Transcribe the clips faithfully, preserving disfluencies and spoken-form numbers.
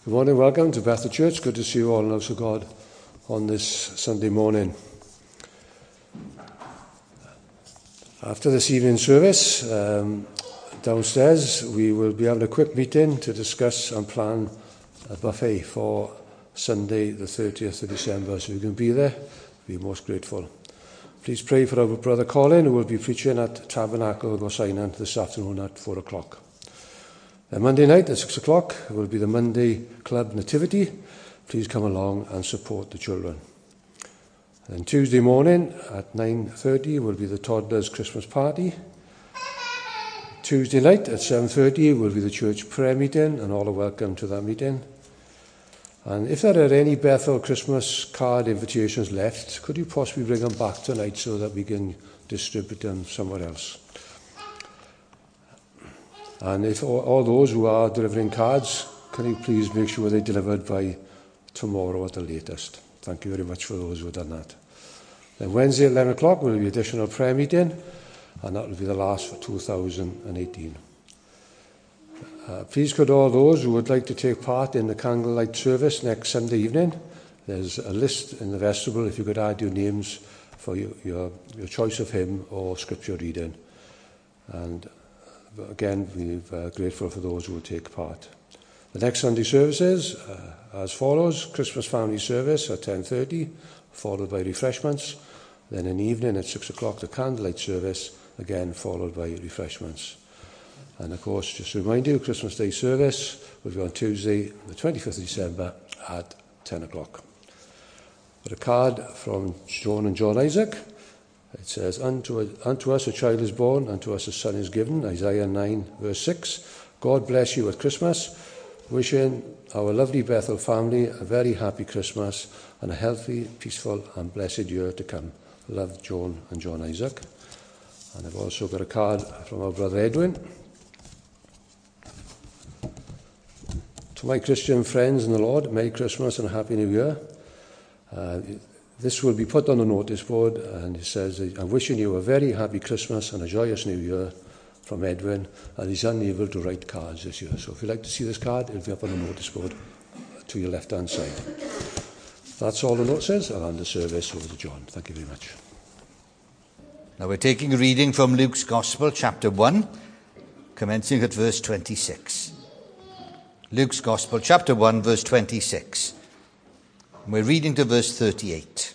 Good morning, welcome to Bethel Church. Good to see you all in the house of God on this Sunday morning. After this evening service, um, downstairs we will be having a quick meeting to discuss and plan a buffet for Sunday the thirtieth of December. So if you can be there, we'll be most grateful. Please pray for our brother Colin, who will be preaching at Tabernacle Gosainan this afternoon at four o'clock. And Monday night at six o'clock will be the Monday Club Nativity. Please come along and support the children. And Tuesday morning at nine thirty will be the toddlers' Christmas party. Tuesday night at seven thirty will be the church prayer meeting, and all are welcome to that meeting. And if there are any Bethel Christmas card invitations left, could you possibly bring them back tonight so that we can distribute them somewhere else? And if all, all those who are delivering cards, can you please make sure they're delivered by tomorrow at the latest? Thank you very much for those who have done that. Then Wednesday at eleven o'clock will be additional prayer meeting, and that will be the last for two thousand eighteen. Uh, please could all those who would like to take part in the candlelight service next Sunday evening, there's a list in the vestibule if you could add your names for your, your, your choice of hymn or scripture reading. And again, we're uh, grateful for those who will take part. The next Sunday services uh, as follows: Christmas family service at ten thirty, followed by refreshments. Then in the evening at six o'clock, the candlelight service, again followed by refreshments. And of course, just to remind you, Christmas Day service will be on Tuesday, the twenty-fifth of December at ten o'clock. Got a card from Joan and John Isaac. It says, unto, unto us a child is born, unto us a son is given, Isaiah nine, verse six. God bless you at Christmas. Wishing our lovely Bethel family a very happy Christmas and a healthy, peaceful and blessed year to come. Love, Joan and John Isaac. And I've also got a card from our brother Edwin. To my Christian friends in the Lord, Merry Christmas and a Happy New Year. Uh, This will be put on the notice board, and it says, I'm wishing you a very happy Christmas and a joyous New Year from Edwin, and he's unable to write cards this year. So if you'd like to see this card, it'll be up on the notice board to your left-hand side. That's all the note says. I'll hand the service over to John. Thank you very much. Now we're taking a reading from Luke's Gospel, chapter one, commencing at verse twenty-six. Luke's Gospel, chapter one, verse twenty-six. We're reading to verse thirty-eight.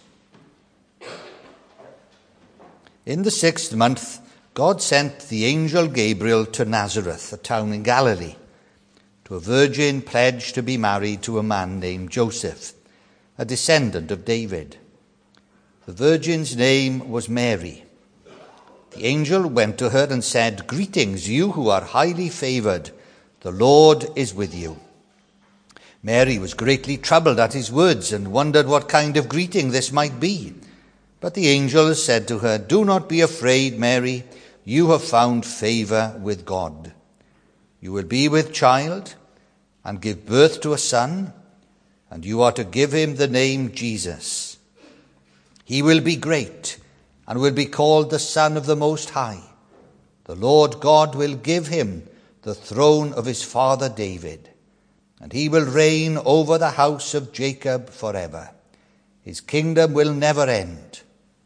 In the sixth month, God sent the angel Gabriel to Nazareth, a town in Galilee, to a virgin pledged to be married to a man named Joseph, a descendant of David. The virgin's name was Mary. The angel went to her and said, Greetings, you who are highly favored. The Lord is with you. Mary was greatly troubled at his words and wondered what kind of greeting this might be. But the angel said to her, Do not be afraid, Mary. You have found favor with God. You will be with child and give birth to a son, and you are to give him the name Jesus. He will be great and will be called the Son of the Most High. The Lord God will give him the throne of his father David, and he will reign over the house of Jacob forever. His kingdom will never end.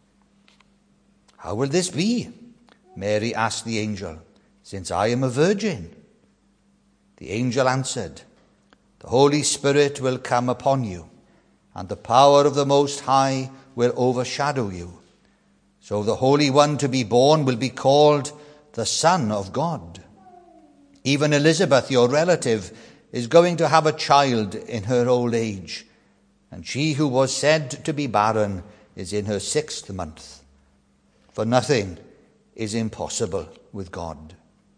How will this be? Mary asked the angel, since I am a virgin. The angel answered, The Holy Spirit will come upon you, and the power of the Most High will overshadow you. So the Holy One to be born will be called the Son of God. Even Elizabeth, your relative, is going to have a child in her old age, and she who was said to be barren is in her sixth month. For nothing is impossible with God.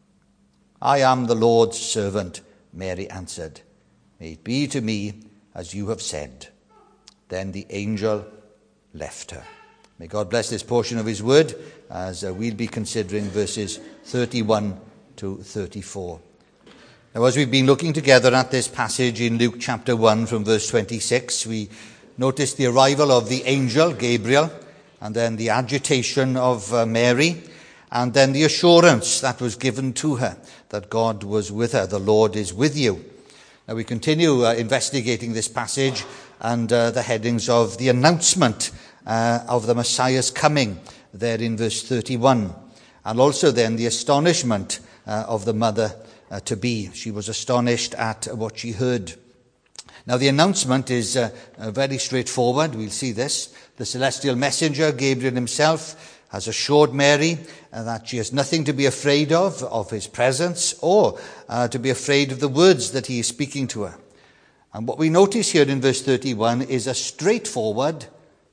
I am the Lord's servant, Mary answered. May it be to me as you have said. Then the angel left her. May God bless this portion of his word as uh, we'll be considering verses thirty-one to thirty-four. Now, as we've been looking together at this passage in Luke chapter one from verse twenty-six, we notice the arrival of the angel Gabriel, and then the agitation of uh, Mary, and then the assurance that was given to her that God was with her. The Lord is with you. Now we continue uh, investigating this passage and uh, the headings of the announcement uh, of the Messiah's coming there in verse thirty-one. And also then the astonishment uh, of the mother uh, to be. She was astonished at what she heard. Now the announcement is uh, uh, very straightforward. We'll see this. The celestial messenger, Gabriel himself, has assured Mary uh, that she has nothing to be afraid of, of his presence, or uh, to be afraid of the words that he is speaking to her. And what we notice here in verse thirty-one is a straightforward,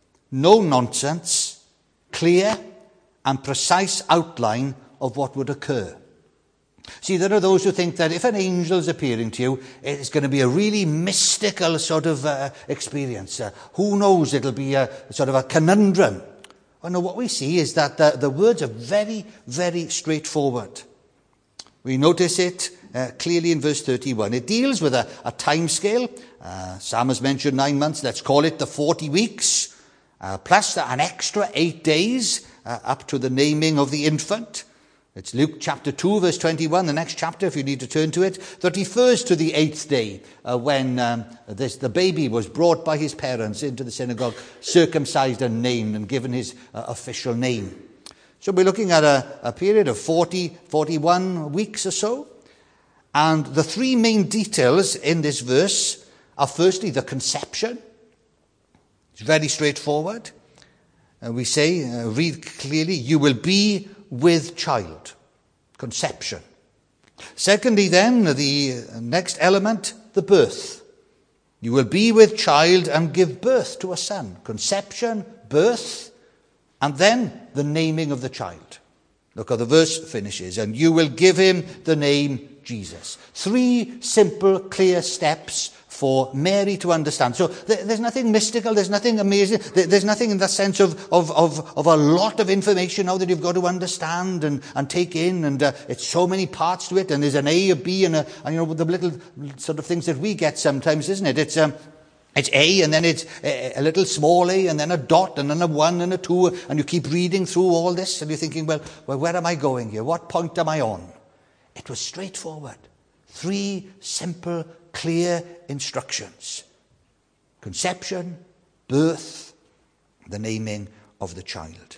no-nonsense, clear and precise outline of what would occur. See, there are those who think that if an angel is appearing to you, it's going to be a really mystical sort of uh, experience. Uh, who knows, it'll be a sort of a conundrum. Oh, no, what we see is that the, the words are very, very straightforward. We notice it uh, clearly in verse thirty-one. It deals with a, a time scale. Uh, Sam has mentioned nine months. Let's call it the forty weeks, uh, plus an extra eight days uh, up to the naming of the infant. It's Luke chapter two, verse twenty-one, the next chapter, if you need to turn to it, that refers to the eighth day uh, when um, this, the baby was brought by his parents into the synagogue, circumcised and named and given his uh, official name. So we're looking at a, a period of forty, forty-one weeks or so. And the three main details in this verse are firstly the conception. It's very straightforward. Uh, we say, uh, read clearly, you will be with child. Conception. Secondly then, the next element, the birth. You will be with child and give birth to a son. Conception, birth, and then the naming of the child. Look how the verse finishes. And you will give him the name Jesus. Three simple, clear steps for Mary to understand. So there's nothing mystical, there's nothing amazing, there's nothing in the sense of, of, of, of a lot of information now that you've got to understand and, and take in, and uh, it's so many parts to it, and there's an A, a B, and, a, and you know, the little sort of things that we get sometimes, isn't it? It's um, it's A, and then it's a, a little small a, and then a dot, and then a one, and a two, and you keep reading through all this, and you're thinking, well, well, where am I going here? What point am I on? It was straightforward. Three simple, clear instructions. Conception, birth, the naming of the child.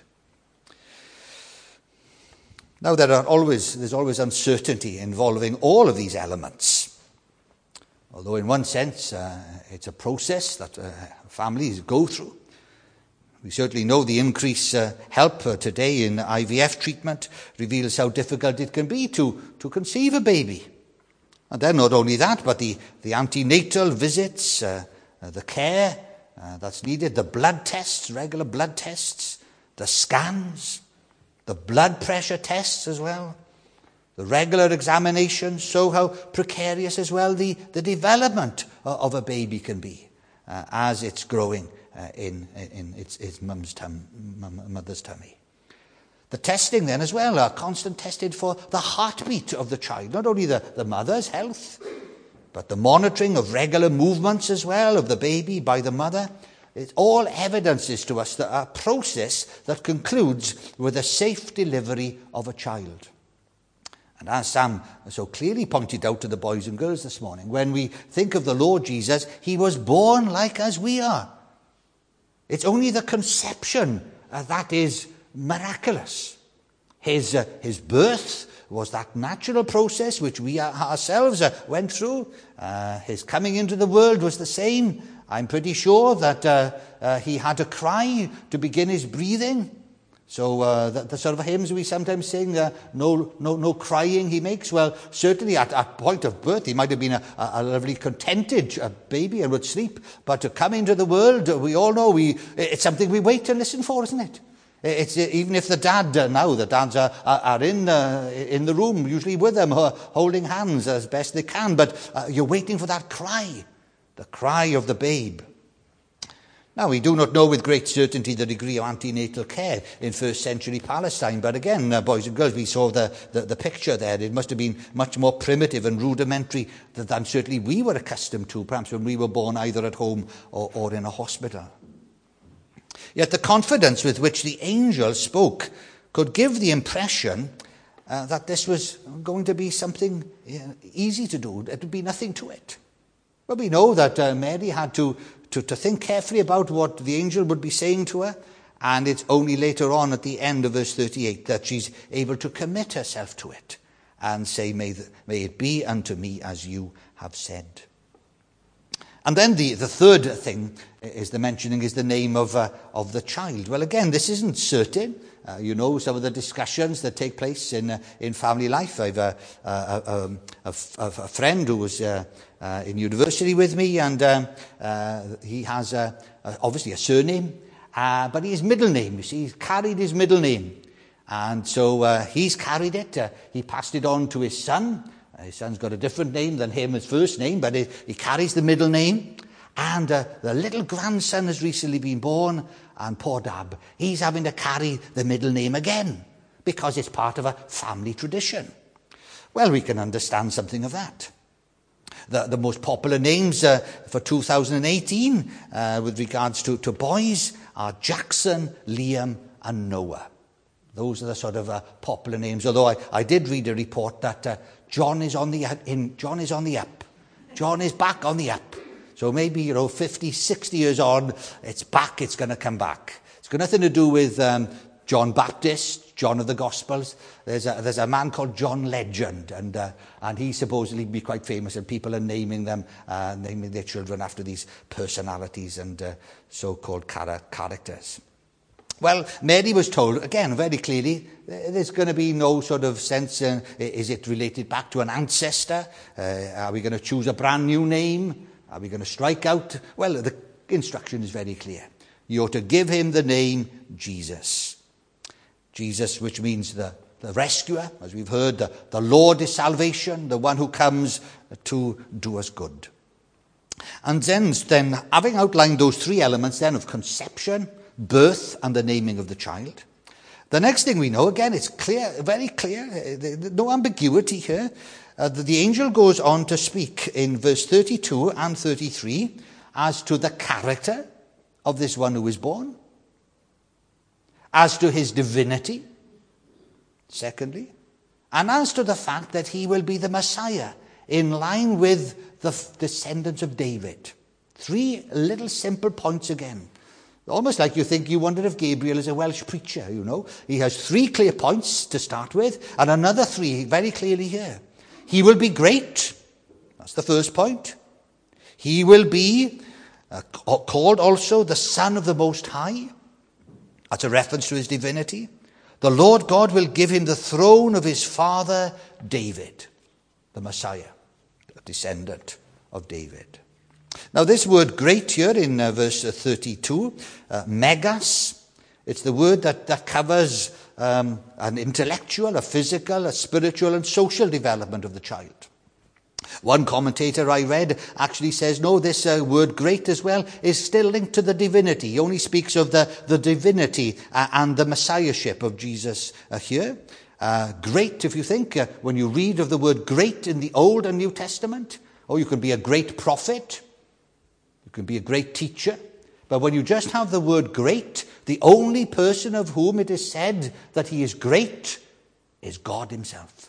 Now there are always there's always uncertainty involving all of these elements. Although in one sense uh, it's a process that uh, families go through. We certainly know the increased uh, help uh, today in I V F treatment reveals how difficult it can be to, to conceive a baby. And then not only that, but the, the antenatal visits, uh, uh, the care uh, that's needed, the blood tests, regular blood tests, the scans, the blood pressure tests as well, the regular examinations show how precarious as well the, the development of a baby can be uh, as it's growing uh, in, in its, its mum's tum, mother's tummy. The testing then as well are constant tested for the heartbeat of the child, not only the, the mother's health, but the monitoring of regular movements as well of the baby by the mother. It all evidences to us that a process that concludes with a safe delivery of a child. And as Sam so clearly pointed out to the boys and girls this morning, when we think of the Lord Jesus, he was born like as we are. It's only the conception uh, that is miraculous. His, uh, his birth was that natural process which we ourselves uh, went through. Uh, his coming into the world was the same. I'm pretty sure that uh, uh, he had to cry to begin his breathing. So uh, the, the sort of hymns we sometimes sing, uh, no, no, no crying he makes. Well, certainly at at point of birth, he might have been a, a lovely contented uh, baby and would sleep. But to come into the world, we all know we it's something we wait and listen for, isn't it? It's even if the dad uh, now the dads are, are, are in uh, in the room, usually with them, uh, holding hands as best they can. But uh, you're waiting for that cry, the cry of the babe. Now, we do not know with great certainty the degree of antenatal care in first century Palestine. But again, uh, boys and girls, we saw the, the, the picture there. It must have been much more primitive and rudimentary than, than certainly we were accustomed to, perhaps when we were born either at home or, or in a hospital. Yet the confidence with which the angel spoke could give the impression uh, that this was going to be something uh, easy to do. It would be nothing to it. But we know that uh, Mary had to, to, to think carefully about what the angel would be saying to her, and it's only later on at the end of verse thirty-eight that she's able to commit herself to it and say, may, the, may it be unto me as you have said. And then the, the third thing is the mentioning is the name of, uh, of the child. Well, again, this isn't certain. Uh, you know some of the discussions that take place in uh, in family life. I've uh, uh, um, a, a, a friend who was uh, uh, in university with me, and um, uh, he has uh, obviously a surname, uh, but his middle name, you see, he's carried his middle name. And so uh, he's carried it. Uh, he passed it on to his son. Uh, his son's got a different name than him, his first name, but he, he carries the middle name. And uh, the little grandson has recently been born, and poor Dab, he's having to carry the middle name again because it's part of a family tradition. Well, we can understand something of that. The, the most popular names uh, for two thousand eighteen uh, with regards to, to boys are Jackson, Liam, and Noah. Those are the sort of uh, popular names. Although I, I did read a report that uh, John is on the in John is on the up. John is back on the up. So maybe, you know, fifty, sixty years on, it's back, it's going to come back. It's got nothing to do with um, John Baptist, John of the Gospels. There's a, there's a man called John Legend, and uh, and he supposedly be quite famous, and people are naming them, uh, naming their children after these personalities and uh, so-called char- characters. Well, Mary was told, again, very clearly, there's going to be no sort of sense, uh, is it related back to an ancestor? Uh, are we going to choose a brand new name? Are we going to strike out? Well, the instruction is very clear. You're to give him the name Jesus. Jesus, which means the, the rescuer, as we've heard, the, the Lord is salvation, the one who comes to do us good. And then, then, having outlined those three elements then of conception, birth, and the naming of the child, the next thing we know, again, it's clear, very clear, no ambiguity here. Uh, the angel goes on to speak in verse thirty-two and thirty-three as to the character of this one who is born, as to his divinity, secondly, and as to the fact that he will be the Messiah in line with the descendants of David. Three little simple points again. Almost like you think, you wondered if Gabriel is a Welsh preacher, you know. He has three clear points to start with, and another three very clearly here. He will be great. That's the first point. He will be uh, called also the Son of the Most High. That's a reference to his divinity. The Lord God will give him the throne of his father David, the Messiah, a descendant of David. Now this word great here in uh, verse thirty-two, uh, megas, it's the word that, that covers um, an intellectual, a physical, a spiritual and social development of the child. One commentator I read actually says, no, this uh, word great as well is still linked to the divinity. He only speaks of the, the divinity uh, and the messiahship of Jesus uh, here. Uh, great, if you think, uh, when you read of the word great in the Old and New Testament, oh, you can be a great prophet, you can be a great teacher. But when you just have the word great, the only person of whom it is said that he is great is God himself.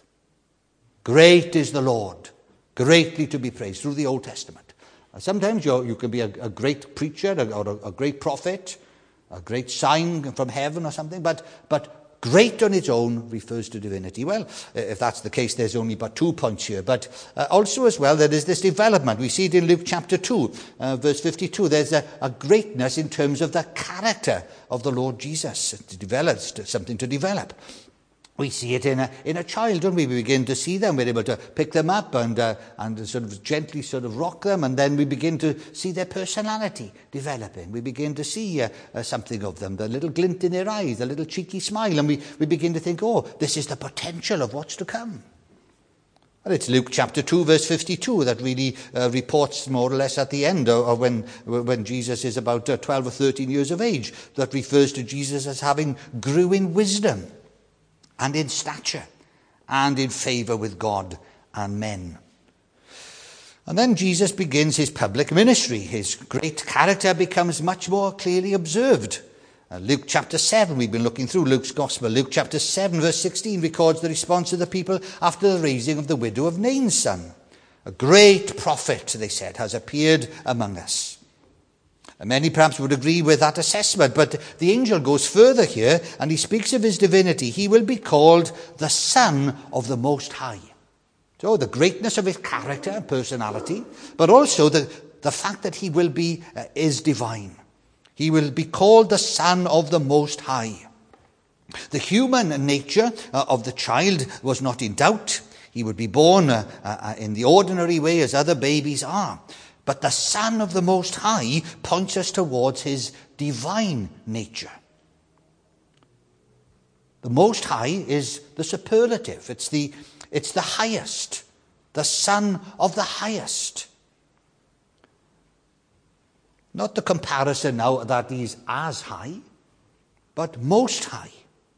Great is the Lord, greatly to be praised, through the Old Testament. And sometimes you you can be a, a great preacher or a, a great prophet, a great sign from heaven or something, but but great on its own refers to divinity. Well, if that's the case, there's only but two points here. But uh, also as well, there is this development. We see it in Luke chapter two, uh, verse fifty-two. There's a, a greatness in terms of the character of the Lord Jesus. It develops, something to develop. We see it in a, in a child, don't we? We begin to see them. We're able to pick them up and uh, and sort of gently sort of rock them. And then we begin to see their personality developing. We begin to see uh, uh, something of them, the little glint in their eyes, the little cheeky smile. And we, we begin to think, oh, this is the potential of what's to come. And it's Luke chapter two, verse fifty-two that really uh, reports more or less at the end of, of when, when Jesus is about uh, twelve or thirteen years of age, that refers to Jesus as having grew in wisdom and in stature, and in favour with God and men. And then Jesus begins his public ministry. His great character becomes much more clearly observed. Uh, Luke chapter seven, we've been looking through Luke's Gospel. Luke chapter seven, verse sixteen, records the response of the people after the raising of the widow of Nain's son. A great prophet, they said, has appeared among us. And many perhaps would agree with that assessment, but the angel goes further here, and he speaks of his divinity. He will be called the Son of the Most High. So the greatness of his character and personality, but also the, the fact that he will be, uh, is divine. He will be called the Son of the Most High. The human nature uh, of the child was not in doubt. He would be born uh, uh, in the ordinary way as other babies are. But the Son of the Most High points us towards his divine nature. The Most High is the superlative. It's the, it's the highest. The Son of the highest. Not the comparison now that he's as high, but most high.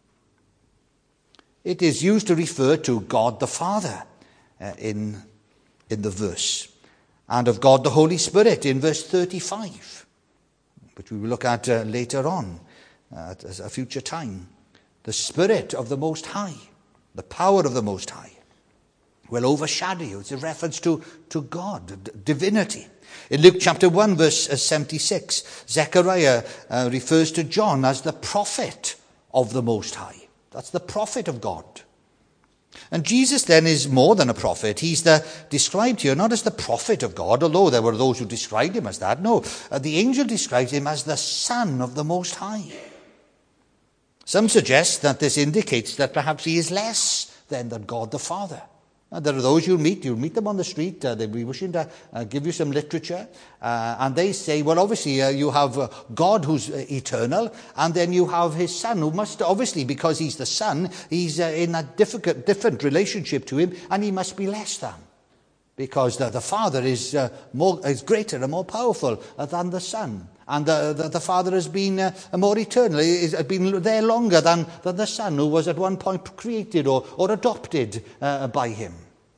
It is used to refer to God the Father uh, in, in the verse, and of God the Holy Spirit in verse thirty-five, which we will look at uh, later on uh, at a future time. The Spirit of the Most High, the power of the Most High, will overshadow you. It's a reference to, to God, d- divinity. In Luke chapter one, verse seventy-six, Zechariah uh, refers to John as the prophet of the Most High. That's the prophet of God. And Jesus then is more than a prophet. He's the, described here not as the prophet of God, although there were those who described him as that. No, uh, the angel describes him as the Son of the Most High. Some suggest that this indicates that perhaps he is less than, than God the Father. And there are those you'll meet, you'll meet them on the street, uh, they'll be wishing to uh, give you some literature, uh, and they say, well, obviously uh, you have uh, God who's uh, eternal, and then you have his Son, who must, obviously, because he's the Son, he's uh, in a difficult, different relationship to him, and he must be less than, because the, the Father is, uh, more, is greater and more powerful uh, than the Son. And the, the, the Father has been uh, more eternal, has been there longer than, than the Son, who was at one point created or, or adopted uh, by him.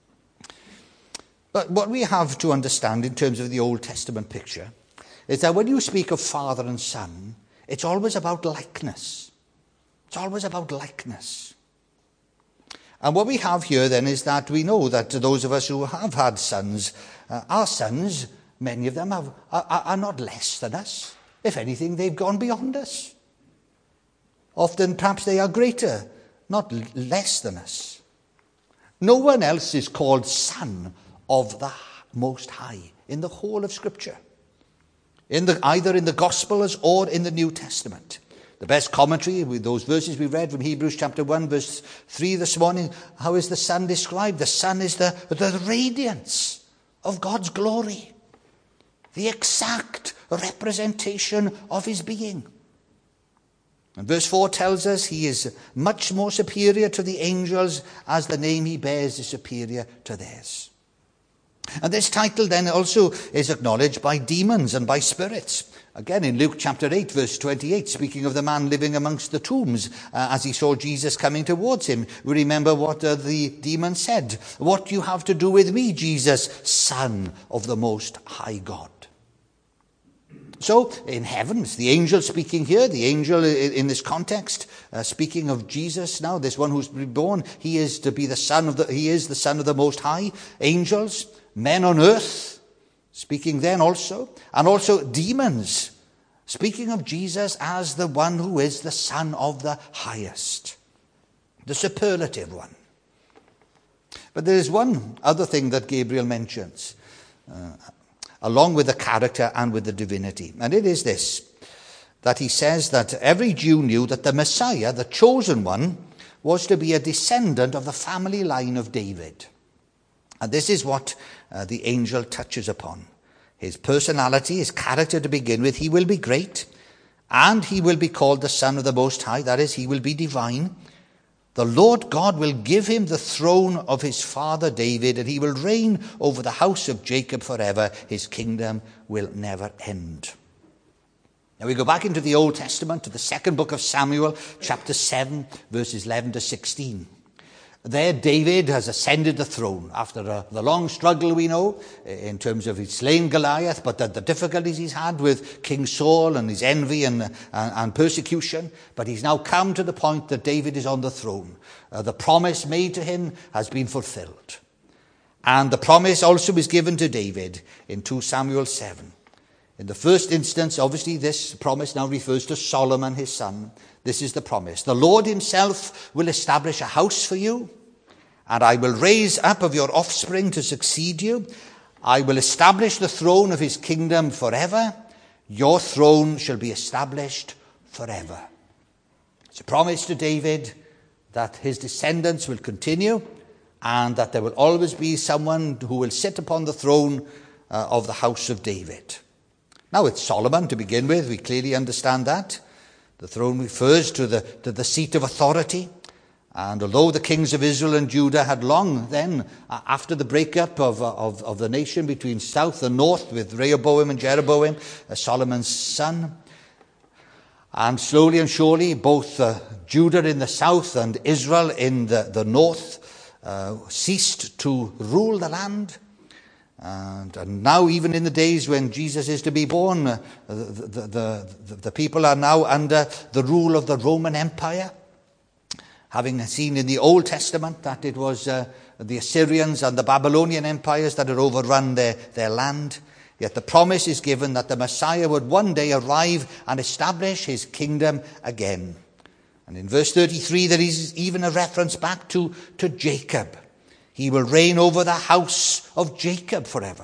But what we have to understand in terms of the Old Testament picture is that when you speak of Father and Son, it's always about likeness. It's always about likeness. And what we have here then is that we know that those of us who have had sons, uh, our sons, many of them have, are, are not less than us. If anything, they've gone beyond us. Often, perhaps they are greater, not less than us. No one else is called Son of the Most High in the whole of Scripture, in the, either in the Gospels or in the New Testament. The best commentary with those verses we read from Hebrews chapter one, verse three this morning, how is the Son described? The Son is the, the radiance of God's glory, the exact representation of his being. And verse four tells us he is much more superior to the angels as the name he bears is superior to theirs. And this title then also is acknowledged by demons and by spirits. Again, in Luke chapter eight, verse twenty-eight, speaking of the man living amongst the tombs uh, as he saw Jesus coming towards him, we remember what uh, the demon said. What do you have to do with me, Jesus, Son of the Most High God? So, in heavens, the angel speaking here, the angel in this context, uh, speaking of Jesus now, this one who's been born, he is to be the son of the, he is the Son of the Most High. Angels, men on earth, speaking then also, and also demons, speaking of Jesus as the one who is the Son of the Highest, the superlative one. But there is one other thing that Gabriel mentions, uh, along with the character and with the divinity. And it is this, that he says that every Jew knew that the Messiah, the chosen one, was to be a descendant of the family line of David. And this is what uh, the angel touches upon. His personality, his character to begin with, he will be great, and he will be called the Son of the Most High. That is, he will be divine. The Lord God will give him the throne of his father David, and he will reign over the house of Jacob forever. His kingdom will never end. Now we go back into the Old Testament, to the second book of Samuel, chapter seven, verses eleven to sixteen. There David has ascended the throne after uh, the long struggle, we know, in terms of he's slain Goliath, but the, the difficulties he's had with King Saul and his envy and, and, and persecution. But he's now come to the point that David is on the throne. Uh, the promise made to him has been fulfilled. And the promise also is given to David in Second Samuel seven. In the first instance, obviously, this promise now refers to Solomon, his son. This is the promise. The Lord himself will establish a house for you, and I will raise up of your offspring to succeed you. I will establish the throne of his kingdom forever. Your throne shall be established forever. It's a promise to David that his descendants will continue and that there will always be someone who will sit upon the throne uh, of the house of David. Now, it's Solomon to begin with. We clearly understand that. The throne refers to the, to the seat of authority. And although the kings of Israel and Judah had long then, after the breakup of, of, of the nation between south and north with Rehoboam and Jeroboam, uh, Solomon's son, and slowly and surely both uh, Judah in the south and Israel in the, the north uh, ceased to rule the land. And, and now, even in the days when Jesus is to be born, uh, the, the, the, the people are now under the rule of the Roman Empire. Having seen in the Old Testament that it was uh, the Assyrians and the Babylonian empires that had overrun their, their land, yet the promise is given that the Messiah would one day arrive and establish his kingdom again. And in verse thirty-three, there is even a reference back to, to Jacob. He will reign over the house of Jacob forever.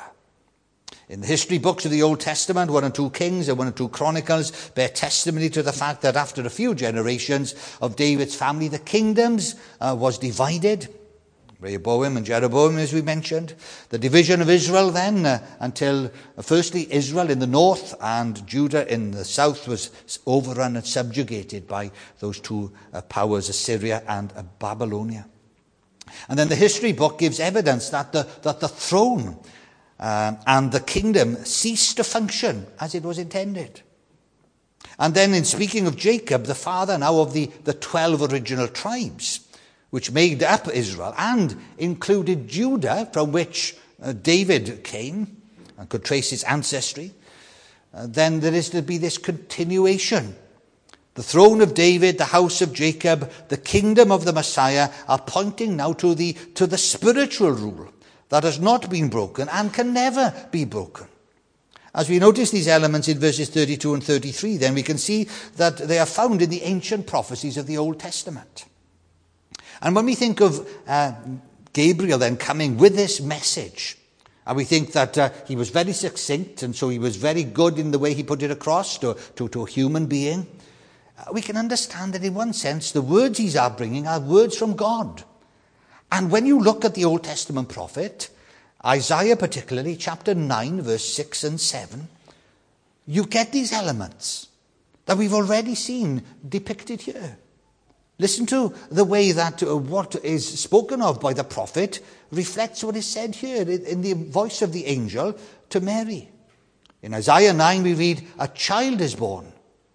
In the history books of the Old Testament, one and two Kings and one and two Chronicles bear testimony to the fact that after a few generations of David's family, the kingdoms uh, was divided. Rehoboam and Jeroboam, as we mentioned. The division of Israel then, uh, until uh, firstly Israel in the north and Judah in the south was overrun and subjugated by those two uh, powers, Assyria and uh, Babylonia. And then the history book gives evidence that the, that the throne Um, and the kingdom ceased to function as it was intended. And then in speaking of Jacob, the father now of the, the twelve original tribes, which made up Israel and included Judah, from which uh, David came and could trace his ancestry, uh, then there is to be this continuation. The throne of David, the house of Jacob, the kingdom of the Messiah are pointing now to the, to the spiritual rule that has not been broken and can never be broken. As we notice these elements in verses thirty-two and thirty-three, then we can see that they are found in the ancient prophecies of the Old Testament. And when we think of uh, Gabriel then coming with this message, and we think that uh, he was very succinct, and so he was very good in the way he put it across to, to, to a human being, uh, we can understand that in one sense the words he's are bringing are words from God. And when you look at the Old Testament prophet, Isaiah particularly, chapter nine, verse six and seven, you get these elements that we've already seen depicted here. Listen to the way that uh, what is spoken of by the prophet reflects what is said here in the voice of the angel to Mary. In Isaiah nine we read, "A child is born,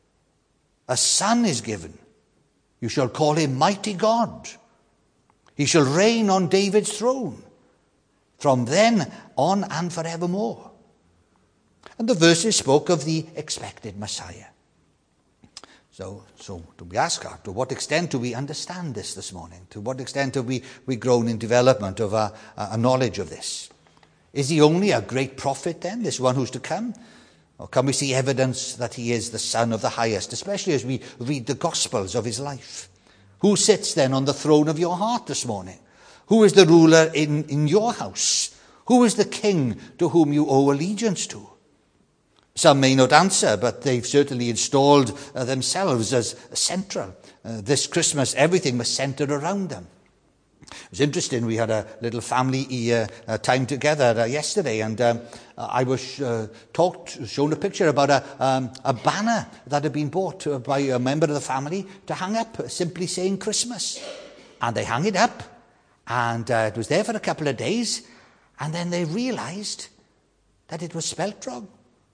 a son is given. You shall call him Mighty God. He shall reign on David's throne, from then on and forevermore." And the verses spoke of the expected Messiah. So, so do we ask, to what extent do we understand this this morning? To what extent have we, we grown in development of a, a knowledge of this? Is he only a great prophet then, this one who's to come? Or can we see evidence that he is the Son of the Highest, especially as we read the Gospels of his life? Who sits then on the throne of your heart this morning? Who is the ruler in, in your house? Who is the king to whom you owe allegiance to? Some may not answer, but they've certainly installed uh, themselves as central. Uh, this Christmas, everything was centered around them. It was interesting, we had a little family uh, uh, time together uh, yesterday, and um, I was uh, talked, shown a picture about a, um, a banner that had been bought by a member of the family to hang up, simply saying Christmas. And they hung it up, and uh, it was there for a couple of days, and then they realized that it was spelt wrong.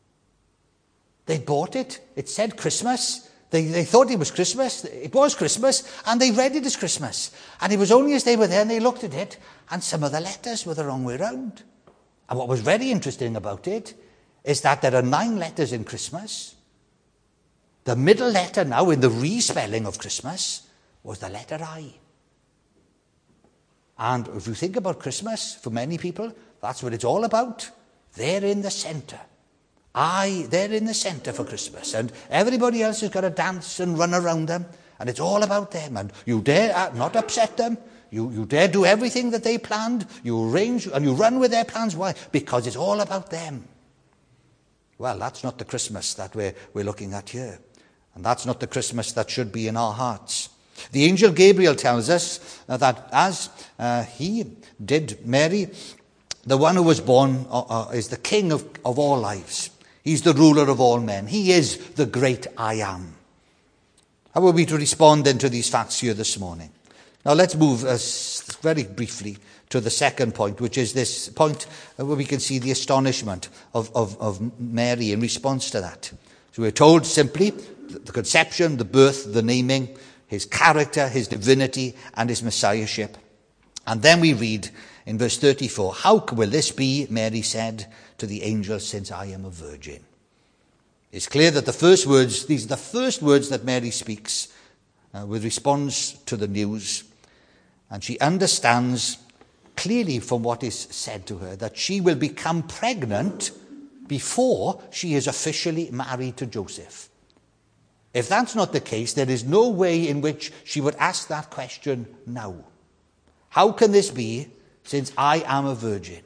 They bought it, it said Christmas. They, they thought it was Christmas. It was Christmas, and they read it as Christmas. And it was only as they were there and they looked at it, and some of the letters were the wrong way round. And what was very interesting about it is that there are nine letters in Christmas. The middle letter now in the respelling of Christmas was the letter I. And if you think about Christmas, for many people, that's what it's all about. They're in the centre. I, they're in the centre for Christmas. And everybody else has got to dance and run around them. And it's all about them. And you dare not upset them. You, you dare do everything that they planned. You arrange and you run with their plans. Why? Because it's all about them. Well, that's not the Christmas that we're, we're looking at here. And that's not the Christmas that should be in our hearts. The angel Gabriel tells us that as uh, he did Mary, the one who was born uh, uh, is the king of, of all lives. He's the ruler of all men. He is the great I am. How are we to respond then to these facts here this morning? Now let's move uh, very briefly to the second point, which is this point where we can see the astonishment of, of, of Mary in response to that. So we're told simply the conception, the birth, the naming, his character, his divinity, and his messiahship. And then we read in verse thirty-four, how will this be, Mary said to the angel, since I am a virgin? It's clear that the first words, these are the first words that Mary speaks uh, with response to the news. And she understands clearly from what is said to her that she will become pregnant before she is officially married to Joseph. If that's not the case, there is no way in which she would ask that question now. How can this be, since I am a virgin?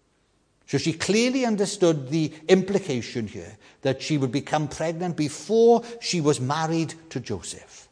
So she clearly understood the implication here, that she would become pregnant before she was married to Joseph.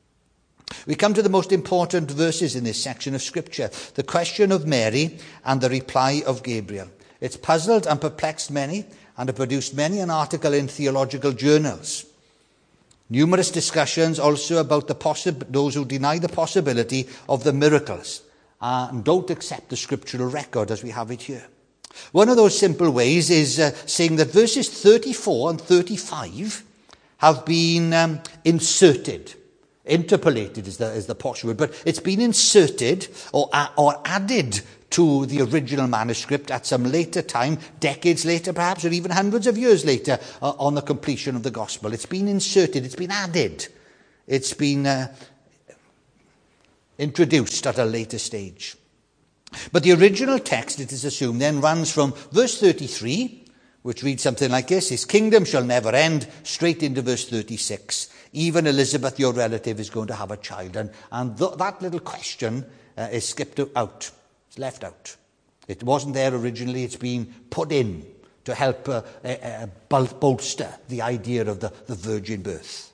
We come to the most important verses in this section of Scripture, the question of Mary and the reply of Gabriel. It's puzzled and perplexed many, and it produced many an article in theological journals. Numerous discussions also about the possi- those who deny the possibility of the miracles uh, and don't accept the scriptural record as we have it here. One of those simple ways is uh, saying that verses thirty-four and thirty-five have been um, inserted. Interpolated is the, is the posh word, but it's been inserted or, uh, or added to the original manuscript at some later time, decades later perhaps, or even hundreds of years later, uh, on the completion of the gospel. It's been inserted, it's been added, it's been uh, introduced at a later stage. But the original text, it is assumed, then runs from verse thirty-three, which reads something like this: his kingdom shall never end, straight into verse thirty-six. Even Elizabeth, your relative, is going to have a child. And, and th- that little question uh, is skipped out. It's left out. It wasn't there originally. It's been put in to help uh, uh, bolster the idea of the, the virgin birth.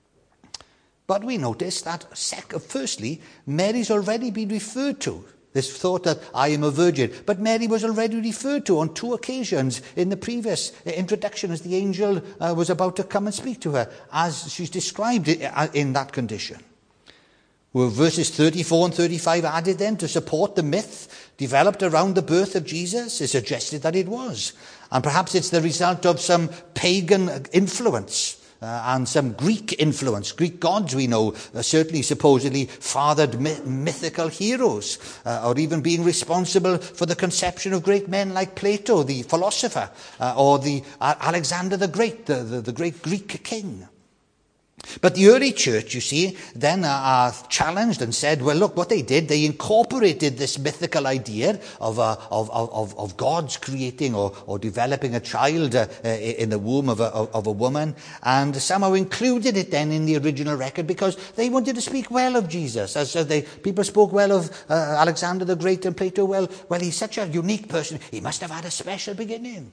But we notice that, sec- firstly, Mary's already been referred to. This thought that I am a virgin. But Mary was already referred to on two occasions in the previous introduction as the angel uh, was about to come and speak to her, as she's described it in that condition. Were verses thirty-four and thirty-five added then to support the myth developed around the birth of Jesus? It suggested that it was. And perhaps it's the result of some pagan influence. Uh, and some Greek influence. Greek gods, we know, uh, certainly supposedly fathered my- mythical heroes, uh, or even being responsible for the conception of great men like Plato, the philosopher, uh, or the uh, Alexander the Great, the, the, the great Greek king. But the early church, you see, then are uh, challenged and said, well, look, what they did, they incorporated this mythical idea of uh, of, of, of gods creating or, or developing a child uh, in the womb of a, of a woman, and somehow included it then in the original record because they wanted to speak well of Jesus. As uh, they people spoke well of uh, Alexander the Great and Plato, well, well, he's such a unique person. He must have had a special beginning.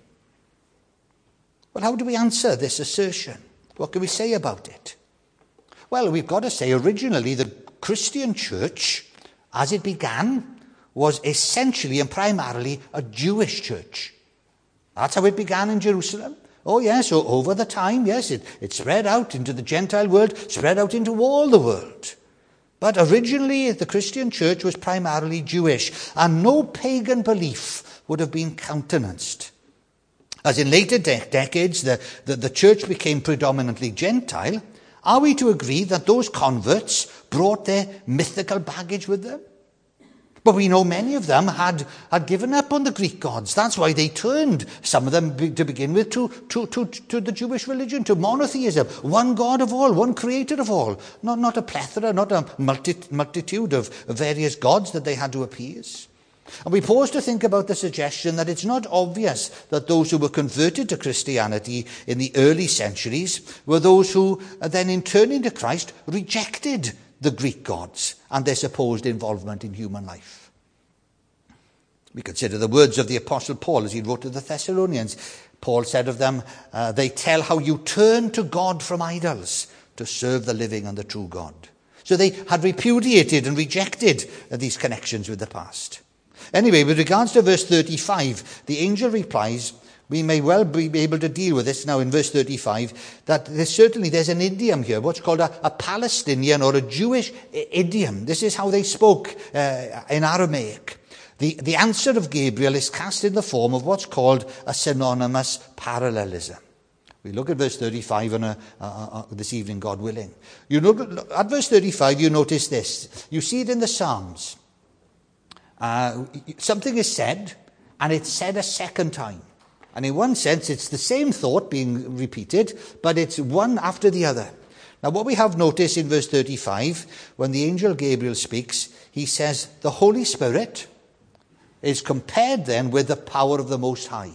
Well, how do we answer this assertion? What can we say about it? Well, we've got to say originally the Christian church, as it began, was essentially and primarily a Jewish church. That's how it began in Jerusalem. Oh yes, so over the time, yes, it, it spread out into the Gentile world, spread out into all the world. But originally the Christian church was primarily Jewish, and no pagan belief would have been countenanced. As in later de- decades, the, the, the church became predominantly Gentile. Are we to agree that those converts brought their mythical baggage with them? But we know many of them had, had given up on the Greek gods. That's why they turned, some of them to begin with, to, to, to, to the Jewish religion, to monotheism. One God of all, one creator of all. Not, not a plethora, not a multi, multitude of various gods that they had to appease. And we pause to think about the suggestion that it's not obvious that those who were converted to Christianity in the early centuries were those who then, in turning to Christ, rejected the Greek gods and their supposed involvement in human life. We consider the words of the Apostle Paul as he wrote to the Thessalonians. Paul said of them, uh, they tell how you turn to God from idols to serve the living and the true God. So they had repudiated and rejected uh, these connections with the past. Anyway, with regards to verse thirty-five, the angel replies, we may well be able to deal with this now in verse thirty-five, that there's certainly there's an idiom here, what's called a, a Palestinian or a Jewish idiom. This is how they spoke uh, in Aramaic. The, the answer of Gabriel is cast in the form of what's called a synonymous parallelism. We look at verse thirty-five on a, uh, uh, this evening, God willing. You know, at verse thirty-five, you notice this. You see it in the Psalms. Uh, something is said, and it's said a second time. And in one sense, it's the same thought being repeated, but it's one after the other. Now, what we have noticed in verse thirty-five, when the angel Gabriel speaks, he says, the Holy Spirit is compared then with the power of the Most High.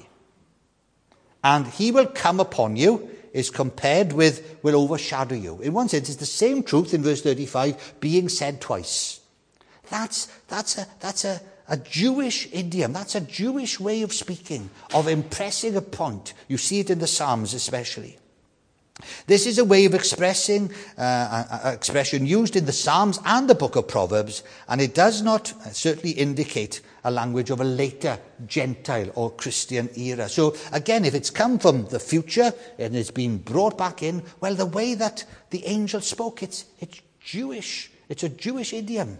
And he will come upon you is compared with, will overshadow you. In one sense, it's the same truth in verse thirty-five being said twice. That's, that's, a, that's a, a Jewish idiom. That's a Jewish way of speaking, of impressing a point. You see it in the Psalms especially. This is a way of expressing, uh, a, a expression used in the Psalms and the book of Proverbs, and it does not certainly indicate a language of a later Gentile or Christian era. So again, if it's come from the future and it's been brought back in, well, the way that the angel spoke, it's, it's Jewish. It's a Jewish idiom.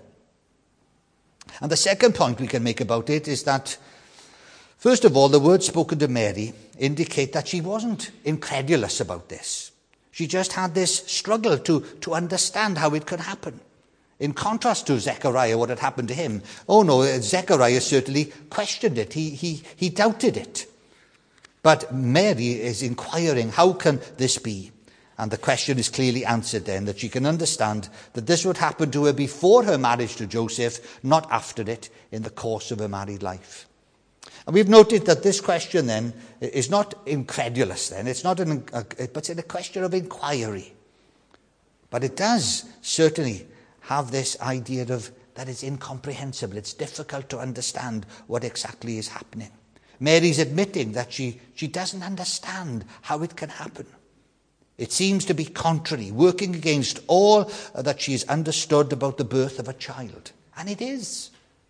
And the second point we can make about it is that, first of all, the words spoken to Mary indicate that she wasn't incredulous about this. She just had this struggle to, to understand how it could happen. In contrast to Zechariah, what had happened to him, oh no, Zechariah certainly questioned it. He, he, he doubted it. But Mary is inquiring, how can this be? And the question is clearly answered then, that she can understand that this would happen to her before her marriage to Joseph, not after it, in the course of her married life. And we've noted that this question then is not incredulous then. It's not an, a, but it's a question of inquiry. But it does certainly have this idea of that it's incomprehensible. It's difficult to understand what exactly is happening. Mary's admitting that she, she doesn't understand how it can happen. It seems to be contrary, working against all that she has understood about the birth of a child. And it is.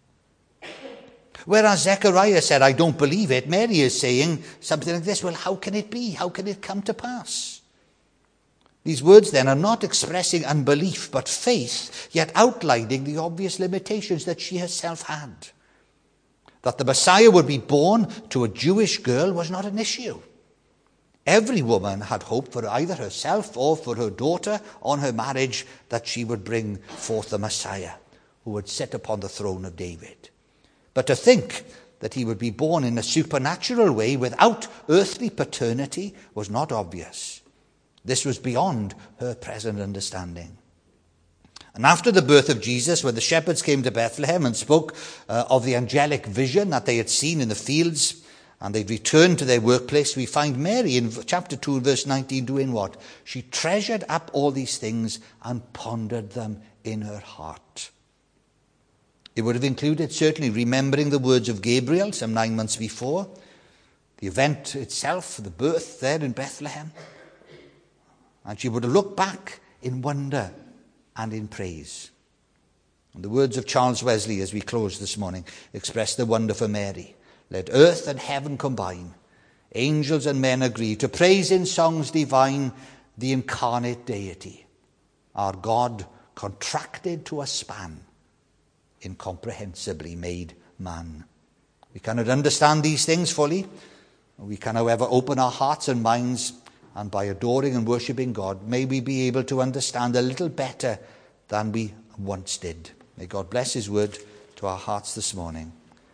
Whereas Zechariah said, I don't believe it, Mary is saying something like this, well, how can it be? How can it come to pass? These words then are not expressing unbelief, but faith, yet outlining the obvious limitations that she herself had. That the Messiah would be born to a Jewish girl was not an issue. Every woman had hope for either herself or for her daughter on her marriage that she would bring forth the Messiah who would sit upon the throne of David. But to think that he would be born in a supernatural way without earthly paternity was not obvious. This was beyond her present understanding. And after the birth of Jesus, when the shepherds came to Bethlehem and spoke uh, of the angelic vision that they had seen in the fields, and they returned to their workplace, we find Mary in chapter two, verse nineteen, doing what? She treasured up all these things and pondered them in her heart. It would have included certainly remembering the words of Gabriel some nine months before, the event itself, the birth there in Bethlehem. And she would have looked back in wonder and in praise. And the words of Charles Wesley as we close this morning express the wonder for Mary. Let earth and heaven combine, angels and men agree, to praise in songs divine the incarnate deity, our God contracted to a span, incomprehensibly made man. We cannot understand these things fully. We can, however, open our hearts and minds, and by adoring and worshipping God, may we be able to understand a little better than we once did. May God bless his word to our hearts this morning.